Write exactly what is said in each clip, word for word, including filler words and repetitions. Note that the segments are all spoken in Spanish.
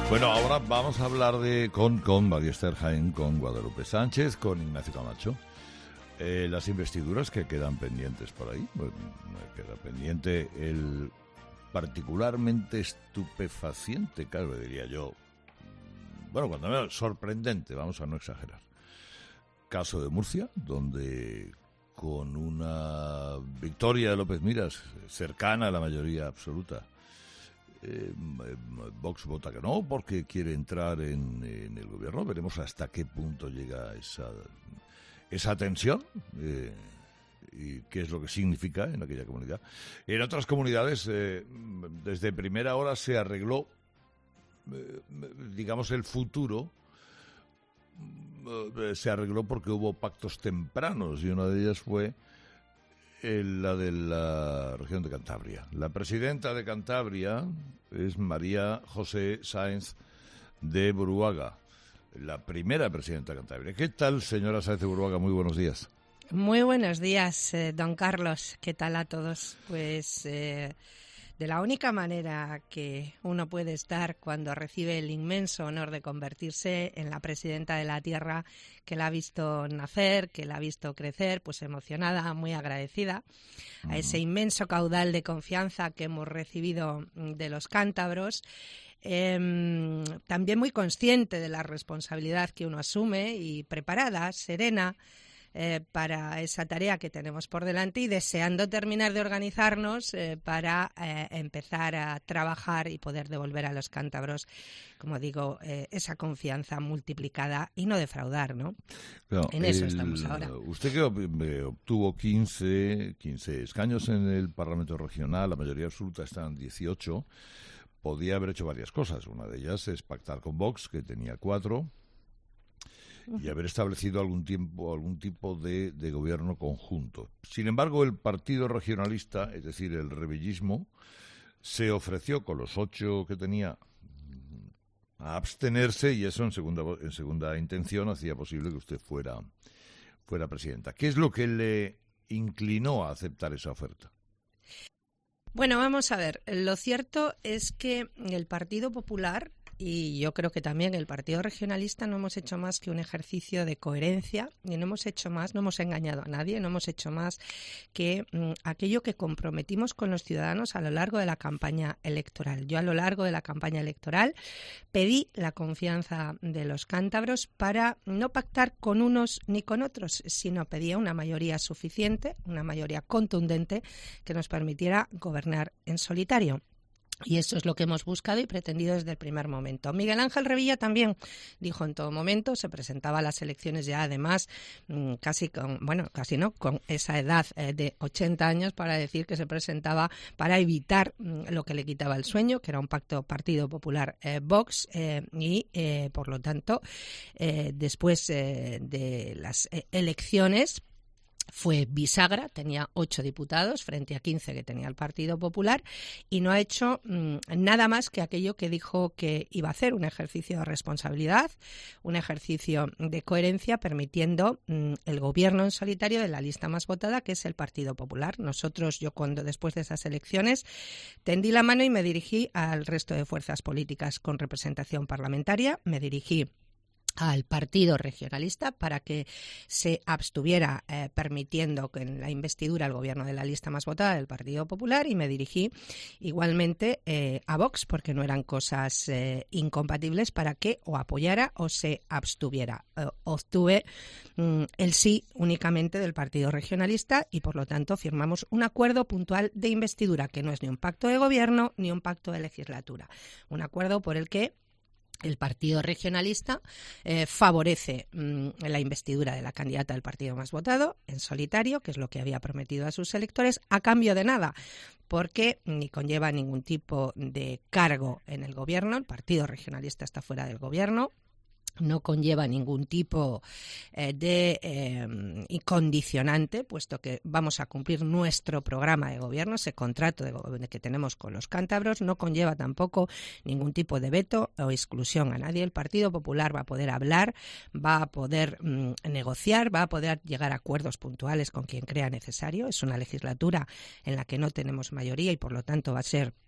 Bueno, ahora vamos a hablar de con, con María Esther Jaén, con Guadalupe Sánchez, con Ignacio Camacho. Eh, las investiduras que quedan pendientes por ahí. Bueno, queda pendiente el particularmente estupefaciente, claro, diría yo, bueno, cuando menos sorprendente, vamos a no exagerar, caso de Murcia, donde con una victoria de López Miras cercana a la mayoría absoluta, Eh, Vox vota que no porque quiere entrar en, en el gobierno. Veremos hasta qué punto llega esa esa tensión eh, y qué es lo que significa en aquella comunidad. En otras comunidades, eh, desde primera hora se arregló, eh, digamos, el futuro. Eh, se arregló porque hubo pactos tempranos y una de ellas fue la de la región de Cantabria. La presidenta de Cantabria es María José Sáenz de Buruaga, la primera presidenta de Cantabria. ¿Qué tal, señora Sáenz de Buruaga? Muy buenos días. Muy buenos días, eh, don Carlos. ¿Qué tal a todos? Pues eh, de la única manera que uno puede estar cuando recibe el inmenso honor de convertirse en la presidenta de la tierra que la ha visto nacer, que la ha visto crecer, pues emocionada, muy agradecida uh-huh. a ese inmenso caudal de confianza que hemos recibido de los cántabros. Eh, también muy consciente de la responsabilidad que uno asume y preparada, serena, Eh, para esa tarea que tenemos por delante y deseando terminar de organizarnos eh, para eh, empezar a trabajar y poder devolver a los cántabros, como digo, eh, esa confianza multiplicada y no defraudar, ¿no? Claro, en eso el, estamos ahora. Usted que obtuvo quince, quince escaños en el Parlamento Regional, la mayoría absoluta están dieciocho, podía haber hecho varias cosas. Una de ellas es pactar con Vox, que tenía cuatro, y haber establecido algún tiempo algún tipo de, de gobierno conjunto. Sin embargo, el Partido Regionalista, es decir, el rebellismo, se ofreció con los ocho que tenía a abstenerse, y eso en segunda en segunda intención hacía posible que usted fuera fuera presidenta. ¿Qué es lo que le inclinó a aceptar esa oferta? Bueno, vamos a ver. Lo cierto es que el Partido Popular, y yo creo que también el Partido Regionalista, no hemos hecho más que un ejercicio de coherencia y no hemos hecho más, no hemos engañado a nadie, no hemos hecho más que mm, aquello que comprometimos con los ciudadanos a lo largo de la campaña electoral. Yo a lo largo de la campaña electoral pedí la confianza de los cántabros para no pactar con unos ni con otros, sino pedía una mayoría suficiente, una mayoría contundente que nos permitiera gobernar en solitario. Y eso es lo que hemos buscado y pretendido desde el primer momento. Miguel Ángel Revilla también dijo en todo momento, se presentaba a las elecciones ya además casi con, bueno, casi no, con esa edad de ochenta años para decir que se presentaba para evitar lo que le quitaba el sueño, que era un pacto Partido Popular eh, Vox eh, y eh, por lo tanto eh, después eh, de las eh, elecciones fue bisagra, tenía ocho diputados frente a quince que tenía el Partido Popular y no ha hecho mmm, nada más que aquello que dijo que iba a hacer, un ejercicio de responsabilidad, un ejercicio de coherencia, permitiendo mmm, el gobierno en solitario de la lista más votada, que es el Partido Popular. Nosotros, yo cuando después de esas elecciones tendí la mano y me dirigí al resto de fuerzas políticas con representación parlamentaria, me dirigí al Partido Regionalista para que se abstuviera eh, permitiendo que en la investidura el gobierno de la lista más votada del Partido Popular, y me dirigí igualmente eh, a Vox porque no eran cosas eh, incompatibles para que o apoyara o se abstuviera. Eh, obtuve mm, el sí únicamente del Partido Regionalista y por lo tanto firmamos un acuerdo puntual de investidura que no es ni un pacto de gobierno ni un pacto de legislatura. Un acuerdo por el que el Partido Regionalista eh, favorece mmm, la investidura de la candidata del partido más votado en solitario, que es lo que había prometido a sus electores, a cambio de nada, porque ni conlleva ningún tipo de cargo en el gobierno. El Partido Regionalista está fuera del gobierno. No conlleva ningún tipo eh, de eh, condicionante, puesto que vamos a cumplir nuestro programa de gobierno, ese contrato de, de que tenemos con los cántabros. No conlleva tampoco ningún tipo de veto o exclusión a nadie. El Partido Popular va a poder hablar, va a poder mm, negociar, va a poder llegar a acuerdos puntuales con quien crea necesario. Es una legislatura en la que no tenemos mayoría y por lo tanto va a ser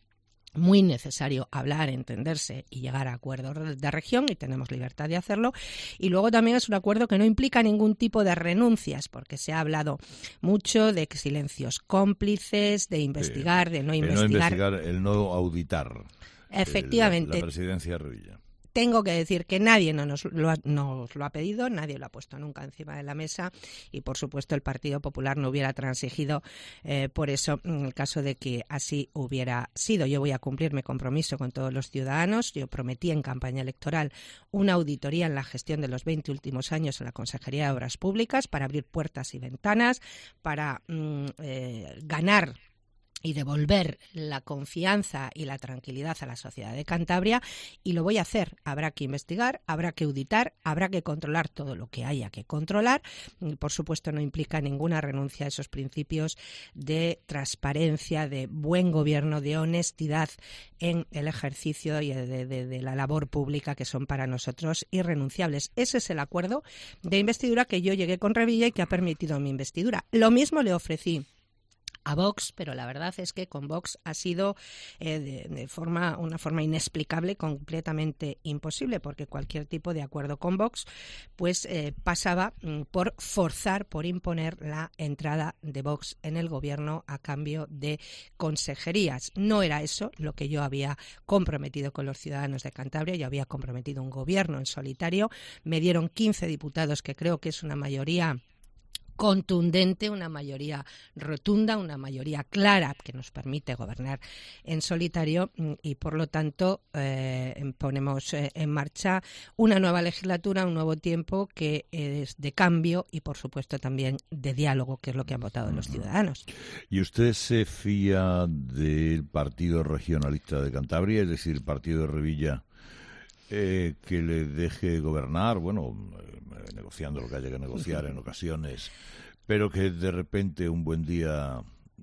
muy necesario hablar, entenderse y llegar a acuerdos de región, y tenemos libertad de hacerlo. Y luego también es un acuerdo que no implica ningún tipo de renuncias, porque se ha hablado mucho de silencios cómplices, de investigar, de no el investigar. no investigar, el no auditar. Efectivamente. La, la presidencia de Revilla. Tengo que decir que nadie no nos lo, ha, nos lo ha pedido, nadie lo ha puesto nunca encima de la mesa, y por supuesto el Partido Popular no hubiera transigido eh, por eso en el caso de que así hubiera sido. Yo voy a cumplir mi compromiso con todos los ciudadanos. Yo prometí en campaña electoral una auditoría en la gestión de los veinte últimos años en la Consejería de Obras Públicas para abrir puertas y ventanas, para mm, eh, ganar y devolver la confianza y la tranquilidad a la sociedad de Cantabria, y lo voy a hacer. Habrá que investigar, habrá que auditar, habrá que controlar todo lo que haya que controlar. Y por supuesto no implica ninguna renuncia a esos principios de transparencia, de buen gobierno, de honestidad en el ejercicio y de, de, de la labor pública, que son para nosotros irrenunciables. Ese es el acuerdo de investidura que yo llegué con Revilla y que ha permitido mi investidura. Lo mismo le ofrecí a Vox, pero la verdad es que con Vox ha sido eh, de, de forma una forma inexplicable, completamente imposible, porque cualquier tipo de acuerdo con Vox pues eh, pasaba mm, por forzar, por imponer la entrada de Vox en el gobierno a cambio de consejerías. No era eso lo que yo había comprometido con los ciudadanos de Cantabria. Yo había comprometido un gobierno en solitario. Me dieron quince diputados, que creo que es una mayoría contundente, una mayoría rotunda, una mayoría clara que nos permite gobernar en solitario, y por lo tanto eh, ponemos eh, en marcha una nueva legislatura, un nuevo tiempo que es de cambio y por supuesto también de diálogo, que es lo que han votado los ciudadanos. ¿Y usted se fía del Partido Regionalista de Cantabria, es decir, el Partido de Revilla, eh, que le deje gobernar, bueno, eh, negociando lo que haya que negociar en ocasiones, pero que de repente un buen día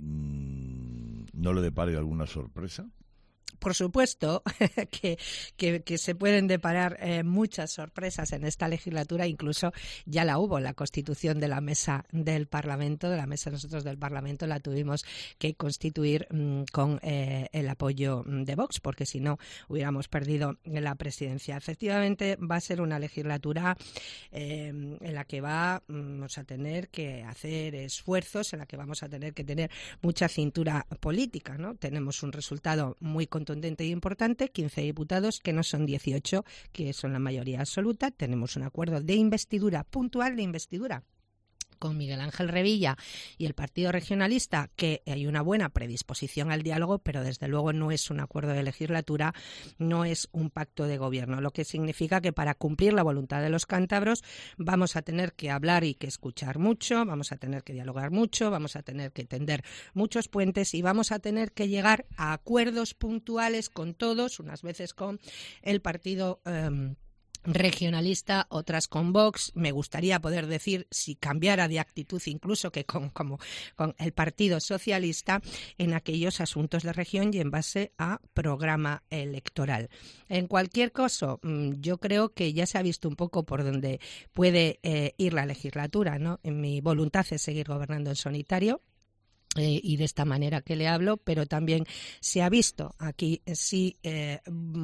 mmm, no le depare alguna sorpresa? Por supuesto que, que, que se pueden deparar eh, muchas sorpresas en esta legislatura. Incluso ya la hubo, la constitución de la mesa del Parlamento, de la mesa nosotros del Parlamento la tuvimos que constituir mmm, con eh, el apoyo de Vox, porque si no hubiéramos perdido la presidencia. Efectivamente va a ser una legislatura eh, en la que va, vamos a tener que hacer esfuerzos, en la que vamos a tener que tener mucha cintura política, ¿no? Tenemos un resultado muy contundente y importante, quince diputados, que no son dieciocho, que son la mayoría absoluta. Tenemos un acuerdo de investidura, puntual de investidura, con Miguel Ángel Revilla y el Partido Regionalista, que hay una buena predisposición al diálogo, pero desde luego no es un acuerdo de legislatura, no es un pacto de gobierno, lo que significa que para cumplir la voluntad de los cántabros vamos a tener que hablar y que escuchar mucho, vamos a tener que dialogar mucho, vamos a tener que tender muchos puentes y vamos a tener que llegar a acuerdos puntuales con todos, unas veces con el Partido eh, regionalista, otras con Vox. Me gustaría poder decir, si cambiara de actitud, incluso que con, como, con el Partido Socialista, en aquellos asuntos de región y en base a programa electoral. En cualquier caso, yo creo que ya se ha visto un poco por dónde puede eh, ir la legislatura, ¿no? Mi voluntad es seguir gobernando en solitario. Eh, y de esta manera que le hablo, pero también se ha visto aquí si eh,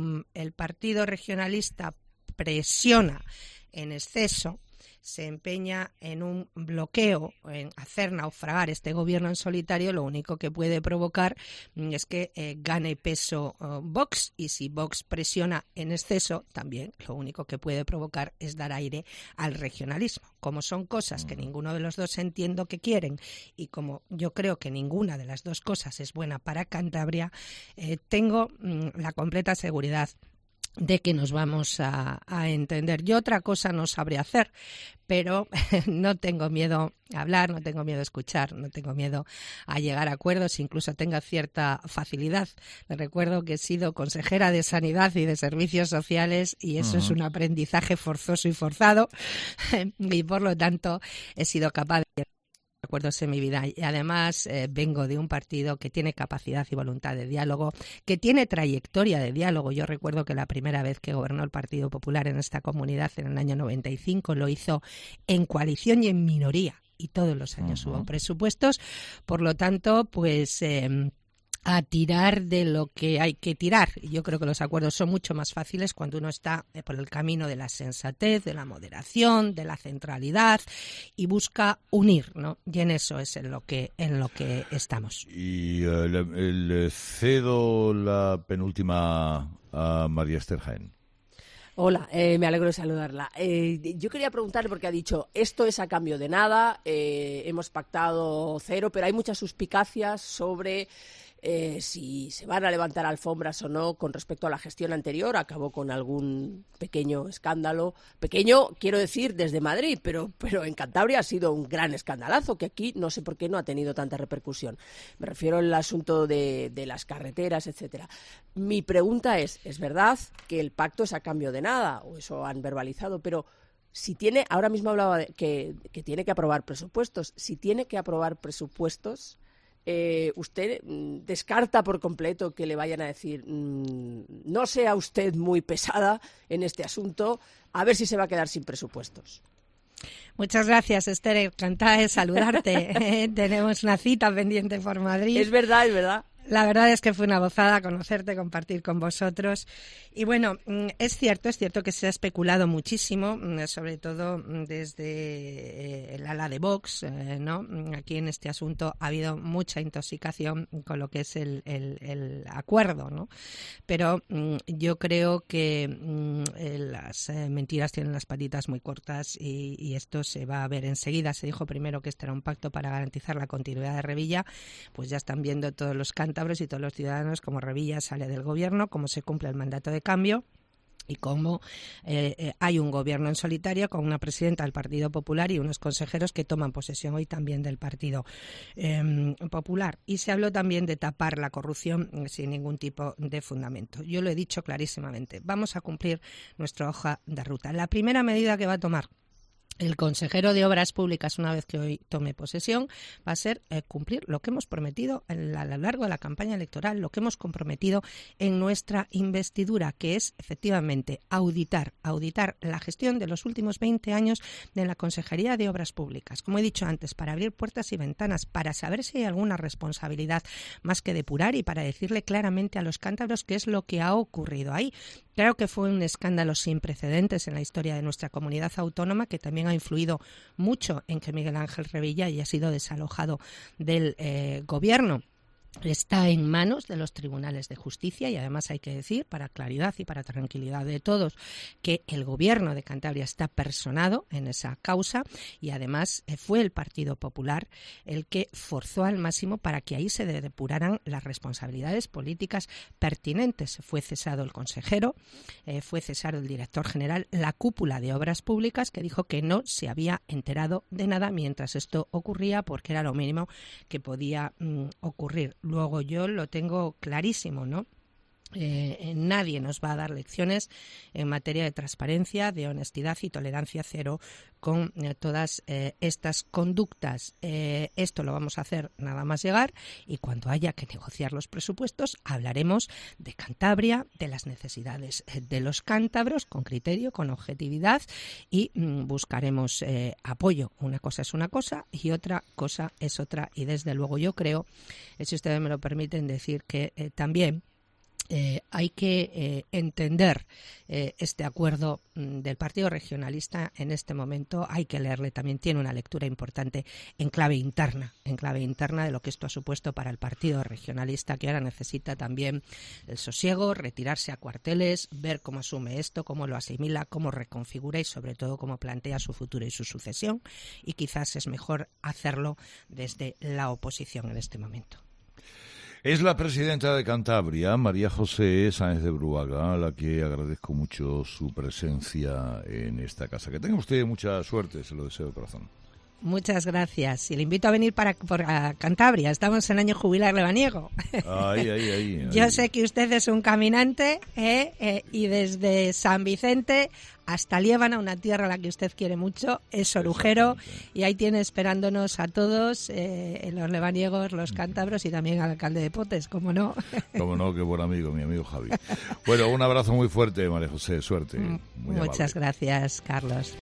el Partido Regionalista presiona en exceso, se empeña en un bloqueo, en hacer naufragar este gobierno en solitario, lo único que puede provocar es que eh, gane peso uh, Vox, y si Vox presiona en exceso, también lo único que puede provocar es dar aire al regionalismo. Como son cosas que ninguno de los dos entiendo que quieren, y como yo creo que ninguna de las dos cosas es buena para Cantabria, eh, tengo mm, la completa seguridad de que nos vamos a, a entender. Yo otra cosa no sabré hacer, pero no tengo miedo a hablar, no tengo miedo a escuchar, no tengo miedo a llegar a acuerdos, incluso tenga cierta facilidad. Les recuerdo que he sido consejera de Sanidad y de Servicios Sociales, y eso uh-huh. es un aprendizaje forzoso y forzado, y por lo tanto he sido capaz de acuerdos en mi vida, y además eh, vengo de un partido que tiene capacidad y voluntad de diálogo, que tiene trayectoria de diálogo. Yo recuerdo que la primera vez que gobernó el Partido Popular en esta comunidad, en el año noventa y cinco, lo hizo en coalición y en minoría, y todos los años uh-huh. hubo presupuestos. Por lo tanto, pues eh, a tirar de lo que hay que tirar. Yo creo que los acuerdos son mucho más fáciles cuando uno está por el camino de la sensatez, de la moderación, de la centralidad y busca unir, ¿no? Y en eso es en lo que en lo que estamos. Y uh, le, le cedo la penúltima a María Esther Jaén. Hola, eh, me alegro de saludarla. Eh, yo quería preguntarle, porque ha dicho, esto es a cambio de nada, eh, hemos pactado cero, pero hay muchas suspicacias sobre eh, si se van a levantar alfombras o no con respecto a la gestión anterior. Acabó con algún pequeño escándalo. Pequeño, quiero decir, desde Madrid, pero, pero en Cantabria ha sido un gran escandalazo, que aquí no sé por qué no ha tenido tanta repercusión. Me refiero al asunto de, de las carreteras, etcétera. Mi pregunta es, ¿es verdad que el pacto es a cambio de nada? O eso han verbalizado, pero si tiene, ahora mismo hablaba de que, que tiene que aprobar presupuestos. Si tiene que aprobar presupuestos, Eh, ¿usted mm, descarta por completo que le vayan a decir mmm, no sea usted muy pesada en este asunto, a ver si se va a quedar sin presupuestos? Muchas gracias, Esther, encantada de saludarte. eh, tenemos una cita pendiente por Madrid. Es verdad, es verdad. La verdad es que fue una gozada conocerte, compartir con vosotros. Y bueno, es cierto, es cierto que se ha especulado muchísimo, sobre todo desde el ala de Vox, ¿no? Aquí en este asunto ha habido mucha intoxicación con lo que es el, el, el acuerdo, ¿no? Pero yo creo que las mentiras tienen las patitas muy cortas y, y esto se va a ver enseguida. Se dijo primero que este era un pacto para garantizar la continuidad de Revilla, pues ya están viendo todos los cántabros y todos los ciudadanos cómo Revilla sale del gobierno, cómo se cumple el mandato de cambio y cómo eh, eh, hay un gobierno en solitario con una presidenta del Partido Popular y unos consejeros que toman posesión hoy también del Partido eh, Popular. Y se habló también de tapar la corrupción sin ningún tipo de fundamento. Yo lo he dicho clarísimamente, vamos a cumplir nuestra hoja de ruta. La primera medida que va a tomar el consejero de Obras Públicas, una vez que hoy tome posesión, va a ser eh, cumplir lo que hemos prometido en la, a lo largo de la campaña electoral, lo que hemos comprometido en nuestra investidura, que es efectivamente auditar, auditar la gestión de los últimos veinte años de la Consejería de Obras Públicas. Como he dicho antes, para abrir puertas y ventanas, para saber si hay alguna responsabilidad más que depurar y para decirle claramente a los cántabros qué es lo que ha ocurrido ahí. Claro que fue un escándalo sin precedentes en la historia de nuestra comunidad autónoma, que también ha influido mucho en que Miguel Ángel Revilla haya sido desalojado del eh, gobierno. Está en manos de los tribunales de justicia y además hay que decir, para claridad y para tranquilidad de todos, que el gobierno de Cantabria está personado en esa causa y además eh, fue el Partido Popular el que forzó al máximo para que ahí se depuraran las responsabilidades políticas pertinentes. Fue cesado el consejero, eh, fue cesado el director general, la cúpula de Obras Públicas, que dijo que no se había enterado de nada mientras esto ocurría porque era lo mínimo que podía mm, ocurrir. Luego yo lo tengo clarísimo, ¿no? Eh, nadie nos va a dar lecciones en materia de transparencia, de honestidad y tolerancia cero con eh, todas eh, estas conductas. Eh, esto lo vamos a hacer nada más llegar y cuando haya que negociar los presupuestos hablaremos de Cantabria, de las necesidades de los cántabros con criterio, con objetividad y mm, buscaremos eh, apoyo. Una cosa es una cosa y otra cosa es otra y desde luego yo creo, si ustedes me lo permiten decir, que eh, también Eh, hay que eh, entender eh, este acuerdo mm, del Partido Regionalista en este momento, hay que leerle también, tiene una lectura importante en clave interna, en clave interna de lo que esto ha supuesto para el Partido Regionalista, que ahora necesita también el sosiego, retirarse a cuarteles, ver cómo asume esto, cómo lo asimila, cómo reconfigura y sobre todo cómo plantea su futuro y su sucesión, y quizás es mejor hacerlo desde la oposición en este momento. Es la presidenta de Cantabria, María José Sáenz de Bruaga, a la que agradezco mucho su presencia en esta casa. Que tenga usted mucha suerte, se lo deseo de corazón. Muchas gracias. Y le invito a venir para por a Cantabria. Estamos en año jubilar lebaniego. Ay, ay, ay, ay. Yo sé que usted es un caminante ¿eh? Eh, y desde San Vicente hasta Liébana, una tierra a la que usted quiere mucho, es orujero y ahí tiene esperándonos a todos, eh, los lebaniegos, los cántabros y también al alcalde de Potes, ¿cómo no? Cómo no, qué buen amigo, mi amigo Javi. Bueno, un abrazo muy fuerte, María José, suerte. Muy Muchas amable. gracias, Carlos.